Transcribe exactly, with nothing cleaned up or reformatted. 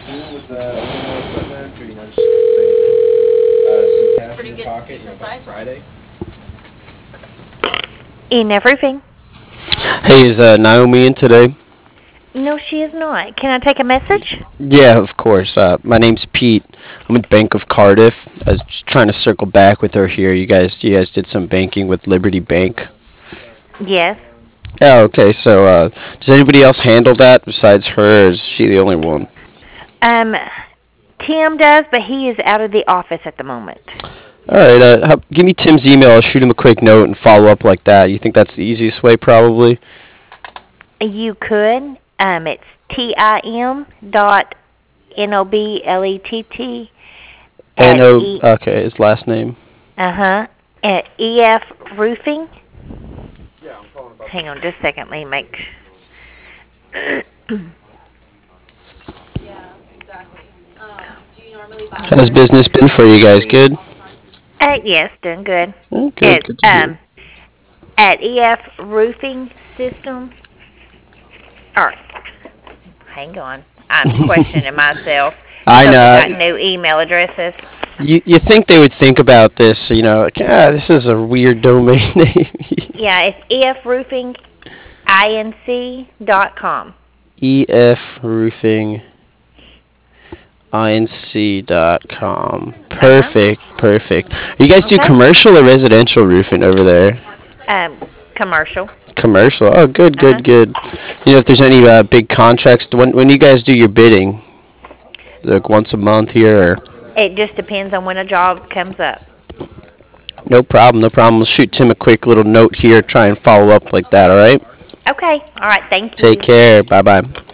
soon with uh, a little more equipment, pretty much putting uh, some cash in your pocket, you know, by Friday. E N F Roofing. Hey, is uh, Naomi in today? No, she is not. Can I take a message? Yeah, of course. Uh, my name's Pete. I'm with Bank of Cardiff. I was just trying to circle back with her here. You guys, you guys did some banking with Liberty Bank. Yes. Yeah. Okay. So, uh, does anybody else handle that besides her? Or is she the only one? Um, Tim does, but he is out of the office at the moment. All right. Uh, how, give me Tim's email. I'll shoot him a quick note and follow up like that. You think that's the easiest way, probably? You could. Um, it's T I M dot N O B L E T T N at O. E. Okay, his last name. Uh huh. At E F Roofing. Hang on just a second. Let me make. How's business been for you guys? Good. Uh, yes, doing good. Mm, good. It's Good to hear. um at E F Roofing Systems. Or, hang on. I'm questioning myself I because I got know. new email addresses. You you think they would think about this? You know, like, ah, this is a weird domain name. Yeah, it's E F Roofing Inc dot com. E F Roofing Inc dot com. Uh huh. Perfect, perfect. You guys do Okay. commercial or residential roofing over there? Um, commercial. Commercial. Oh, good, Uh huh. good, good. You know, if there's any uh, big contracts, when when you guys do your bidding, like once a month here, or It just depends on when a job comes up. no problem, no problem. We'll shoot Tim a quick little note here, try and follow up like that. All right. Okay. All right. Thank Take you. care. Bye bye.